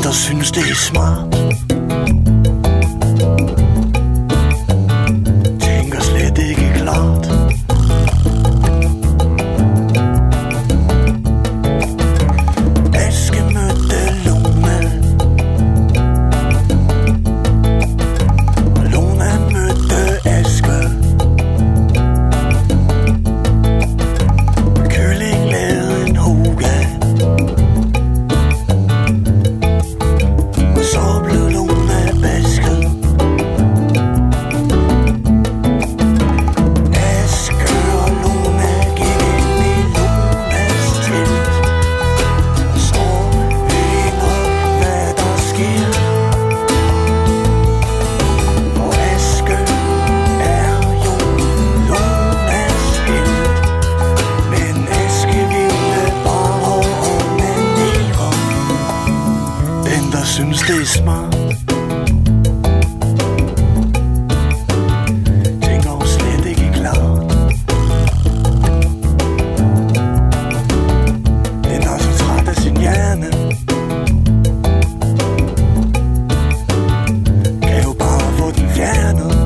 der synes det er smart, tænker slet ikke klart. Aske mødte Luna, og Luna mødte Aske. Kylling lavede en hoga, og så blev Luna vasket. Aske og Luna gik ind i Lunas telt, og så vinder hvad der sker. For Aske er jo Lunas helt, men Aske ville bare onanere. Den der synes det er smart, tænker slet ikke klart. Den er så træt af sin hjerne, kan jo bare få den fjernet.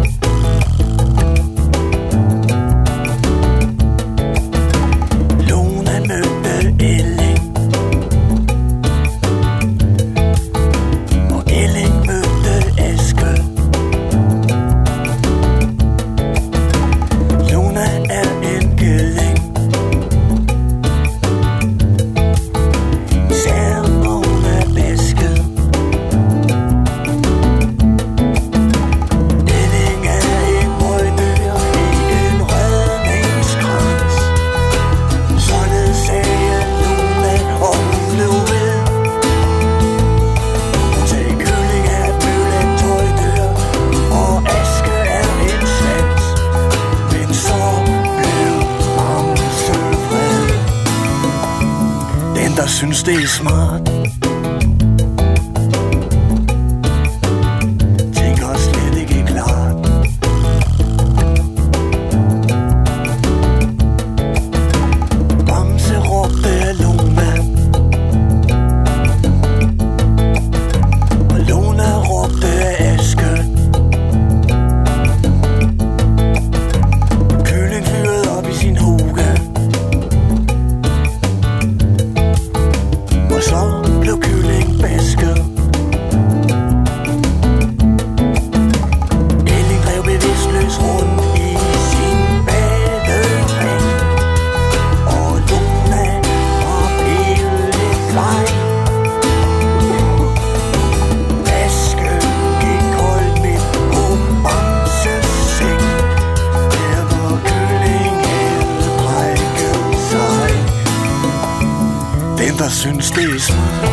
Luna mødte Elling, og Elling mødte Aske. Luna er en kælling, især når hun er vasket. Elling er en røgdyr i en redningskrans. Sådan sagde Luna, og hun blev ved. Hun sagde, kylling er et møllet tøjdyr, og Aske er en svans. Men så blev Bamse vred. Den der synes det er smart, tænker slet ikke klart. Bamse råbte af Luna, og Luna råbte af Aske. Kylling fyrede op i sin hoga, og så blev Kylling vasket. Elling drev bevidstløs rundt i sin badering, og Luna var blevet lidt bleg. Aske gik koldt midt på Bamses seng, der hvor Kylling havde brækket sig. Den der synes det er smart,